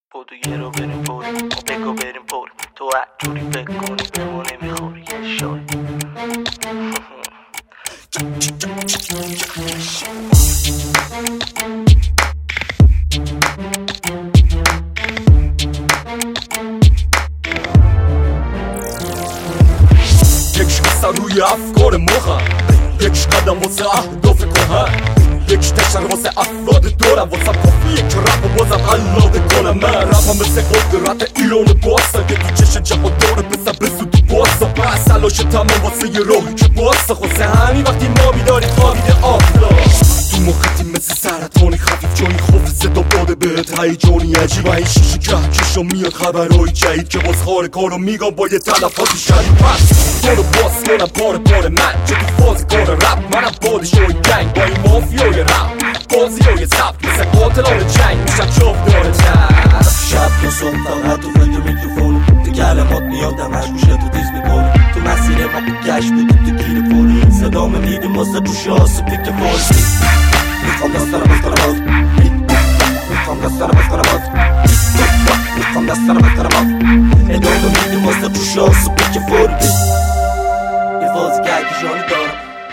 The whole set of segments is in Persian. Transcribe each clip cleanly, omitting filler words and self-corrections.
بودو یه رو بریم بوریم بگو بریم بوریم تو هر جوری بکنی به ما نمیخوری یه شای یکش قصه روی افکار مخم یکش قدم واسه اهداف کهن یکش تشن واسه افراد دورم واسه کافیه که رپ و بازم علاده کنم من رپم مثل قدرت ایران باسا که تو چشن جهان داره بسن بسودی باسا بس تلاش تمام واسه یه راهی که باسا خواسته همین وقتی ما بیداری خوابیده آفلا تو مختی مثل سرطانی خفیف جایی خوف صدا باده بهت هیجانی عجیب این شیشه کهکشا میاد خبرهای جدید که باز خار کارو میگم با یه تلفاتی شدید پس تو رو باز کنم پار من چه تو فاز کار رپ منم پادشاهی گنگ با این مافیای رپ بازیای سبت مثل قاتلان جنگ میشم جاودان طرف شب تا صبح فقط تو فکر میکروفون تو کلمات میادم هش گوشه تو تیز میکنی تو مسیر ما گشت بود تو گیر پولی صدام میدیم واسه تو شاس و پیک فارسی میخوام دستانم باز کنم باز میخوام دستانم باز کنم باز میخوام دستانم باز کنم باز ادامه میدیم واسه تو شاس و پیک فارسی یه فازی کهکشانی دارم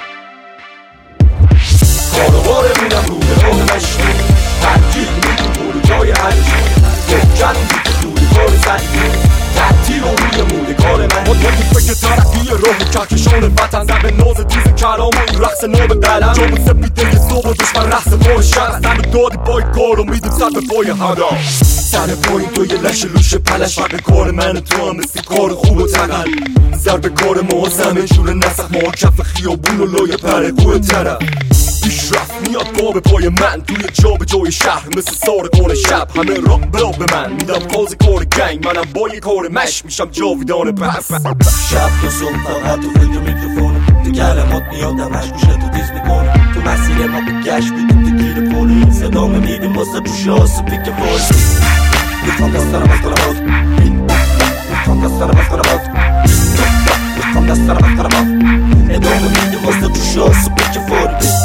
کارواره میدم رو به راه مشتی ترجیح میدیم برو جای عرشی فکر دوری کار زنی تعطیل و روی موده کار من ما تو فکر ترقی راه کهکشان وطن زن به ناز تیز کلام و این رقص ناب دلم جامون سپیده یه صبح و دشمن رقص پای شهر زن و دادی پای کار و میدیم سر به پای هدا سر پایین تو یه لش لوش پلش فرق کار من تو هم مثل کار خوب و تقل ضرب کار ما زمین شور نسخ ما کف خیابون و لای پره کوه طرف پیشرفت میاد پا به پای من توی جا به جای شهر مثل سارقان شب همه را بلا به من میدم پاز کار گنگ منم با یه کار مش میشم جاویدان پس شب تا صبح فقط تو فکر میکروفون تو کلمات میادم هش گوشه تو تیز میکنی تو مسیر ما گشت بود تو گیر پولی صدامه میدیم واسه تو شاس و پیک فارسی میخوام دستانم باز کنم باز میخوام دستانم باز کنم باز میخوام دستانم باز کنم باز ادامه میدیم واسه تو شاس و پیک فارسی